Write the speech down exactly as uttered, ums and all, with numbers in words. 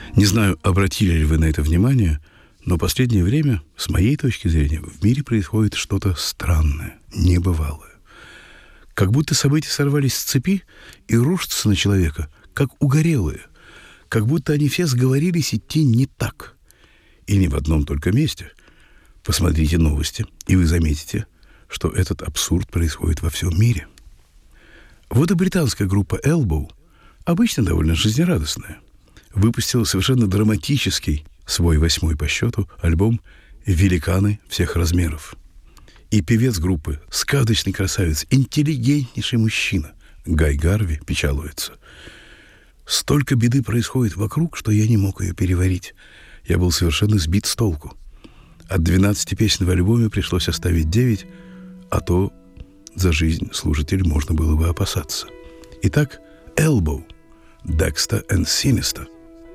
Не знаю, обратили ли вы на это внимание, но последнее время, с моей точки зрения, в мире происходит что-то странное, небывалое. Как будто события сорвались с цепи и рушатся на человека, как угорелые. Как будто они все сговорились идти не так. И не в одном только месте. Посмотрите новости, и вы заметите, что этот абсурд происходит во всем мире. Вот и британская группа Elbow, обычно довольно жизнерадостная, выпустила совершенно драматический, свой восьмой по счету, альбом «Великаны всех размеров». И певец группы, сказочный красавец, интеллигентнейший мужчина Гай Гарви печалуется. Столько беды происходит вокруг, что я не мог ее переварить. Я был совершенно сбит с толку. От двенадцати песен в альбоме пришлось оставить девять, а то за жизнь слушателей можно было бы опасаться. Итак, Elbow, Dexter and Sinister.